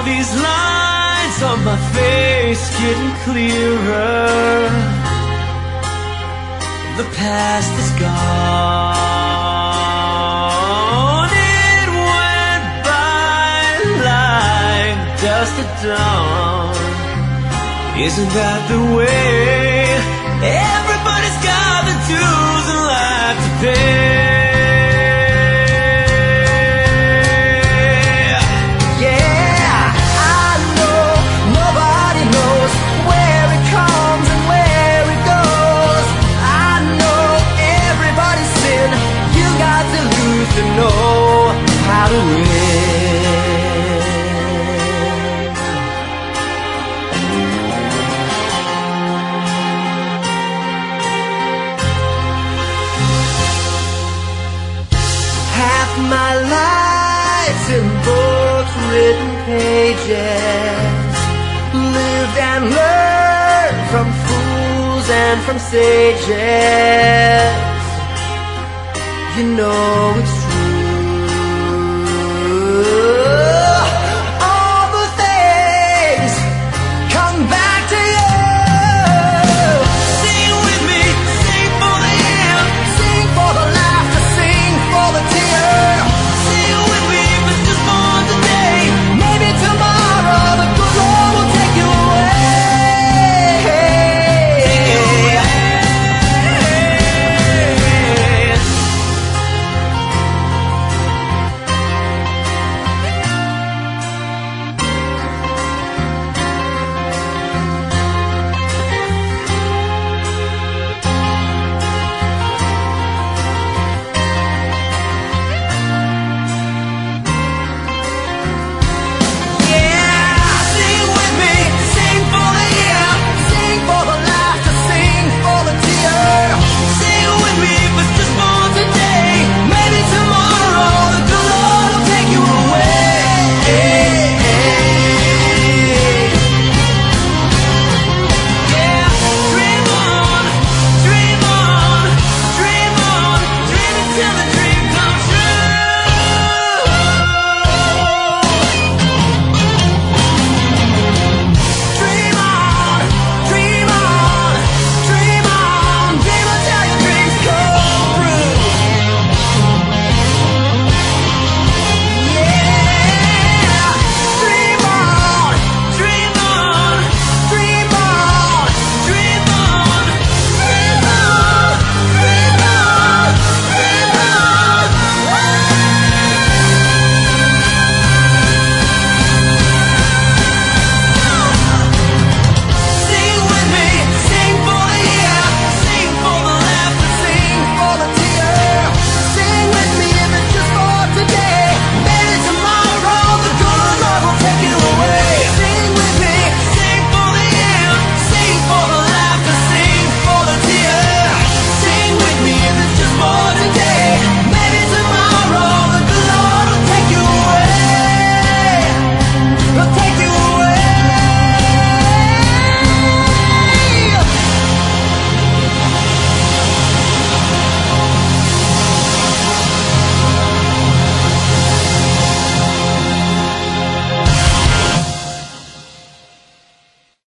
these lines on my face getting clearer. The past is gone. It went by like dust at dawn. Isn't that the way? Everybody's got the dues in life to pay. To know how to win. Half my life's in books, written pages, lived and learned from fools and from sages. You know it's